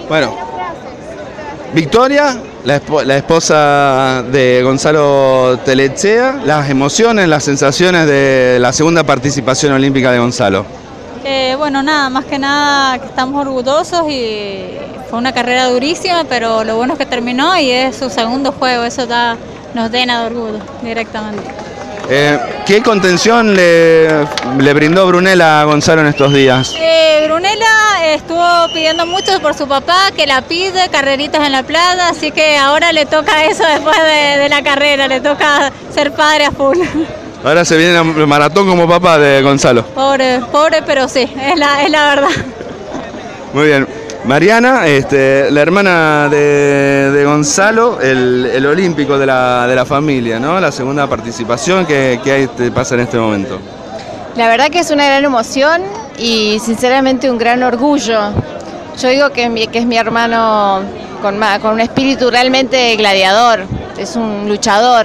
Bueno, Victoria, la esposa de Gonzalo Telechea, las emociones, las sensaciones de la segunda participación olímpica de Gonzalo. Bueno, nada, más que nada que estamos orgullosos y fue una carrera durísima, pero lo bueno es que terminó y es su segundo juego, eso nos llena de orgullo directamente. ¿Qué contención le brindó Brunella a Gonzalo en estos días? Brunella estuvo pidiendo mucho por su papá, que la pide, carreritas en la playa, así que ahora le toca eso después de la carrera, le toca ser padre a full. Ahora se viene el maratón como papá de Gonzalo. Pobre, pero sí, es la verdad. Muy bien. Mariana, la hermana de Gonzalo, el olímpico de la familia, ¿no? La segunda participación que pasa en este momento. La verdad que es una gran emoción y sinceramente un gran orgullo. Yo digo que es mi hermano con un espíritu realmente gladiador, es un luchador.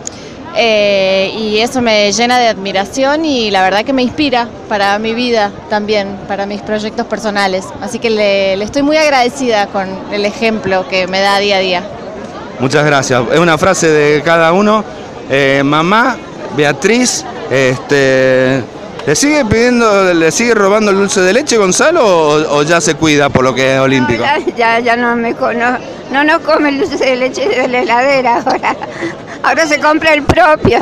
Y eso me llena de admiración y la verdad que me inspira para mi vida también, para mis proyectos personales. Así que le estoy muy agradecida con el ejemplo que me da día a día. Muchas gracias. Es una frase de cada uno. Mamá, Beatriz, ¿le sigue robando el dulce de leche Gonzalo o ya se cuida por lo que es olímpico? No, ya no nos come el dulce de leche de la heladera ahora. Ahora se compra el propio.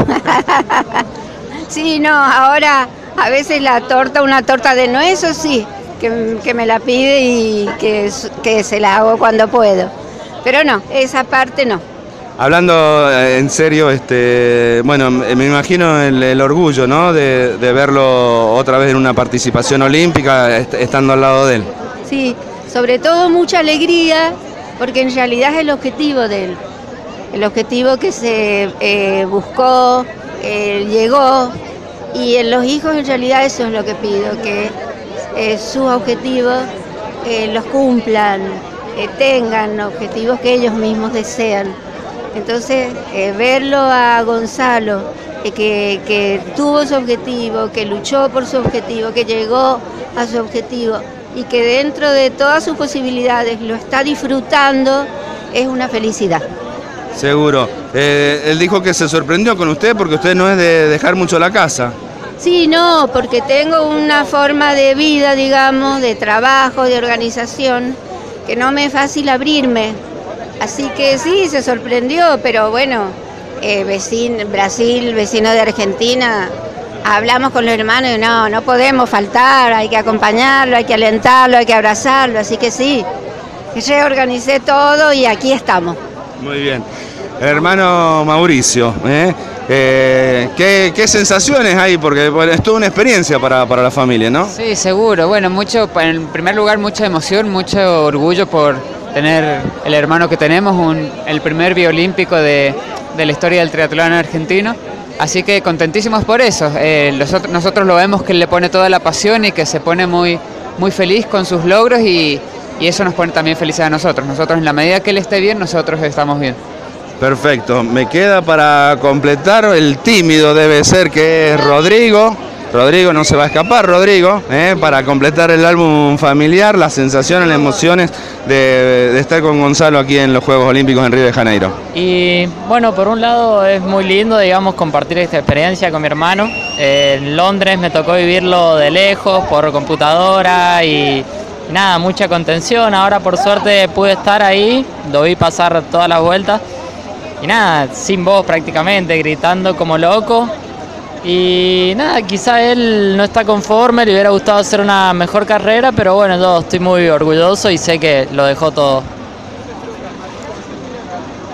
Sí, no, ahora a veces una torta de nuez, eso sí, que me la pide y que se la hago cuando puedo. Pero no, esa parte no. Hablando en serio, bueno, me imagino el orgullo, ¿no? De verlo otra vez en una participación olímpica, estando al lado de él. Sí, sobre todo mucha alegría, porque en realidad es el objetivo de él. El objetivo que se buscó, llegó, y en los hijos en realidad eso es lo que pido, que sus objetivos los cumplan, tengan objetivos que ellos mismos desean. Entonces, verlo a Gonzalo, que tuvo su objetivo, que luchó por su objetivo, que llegó a su objetivo y que dentro de todas sus posibilidades lo está disfrutando, es una felicidad. Seguro. Él dijo que se sorprendió con usted porque usted no es de dejar mucho la casa. Sí, no, porque tengo una forma de vida, digamos, de trabajo, de organización, que no me es fácil abrirme. Así que sí, se sorprendió, pero bueno, Brasil, vecino de Argentina, hablamos con los hermanos y no podemos faltar, hay que acompañarlo, hay que alentarlo, hay que abrazarlo, así que sí, reorganicé todo y aquí estamos. Muy bien. Hermano Mauricio, ¿qué sensaciones hay? Porque bueno, es toda una experiencia para la familia, ¿no? Sí, seguro. Bueno, en primer lugar, mucha emoción, mucho orgullo por tener el hermano que tenemos, el primer biolímpico de la historia del triatlón argentino. Así que contentísimos por eso. Nosotros lo vemos que le pone toda la pasión y que se pone muy, muy feliz con sus logros y eso nos pone también felices a nosotros. Nosotros, en la medida que él esté bien, nosotros estamos bien. Perfecto. Me queda para completar el tímido, debe ser que es Rodrigo. Rodrigo no se va a escapar, Rodrigo, para completar el álbum familiar, las sensaciones, las emociones de estar con Gonzalo aquí en los Juegos Olímpicos en Río de Janeiro. Y bueno, por un lado es muy lindo, digamos, compartir esta experiencia con mi hermano. En Londres me tocó vivirlo de lejos, por computadora y nada, mucha contención. Ahora por suerte pude estar ahí, lo vi pasar todas las vueltas y nada, sin voz prácticamente, gritando como loco. Y nada, quizá él no está conforme, le hubiera gustado hacer una mejor carrera, pero bueno, yo estoy muy orgulloso y sé que lo dejó todo.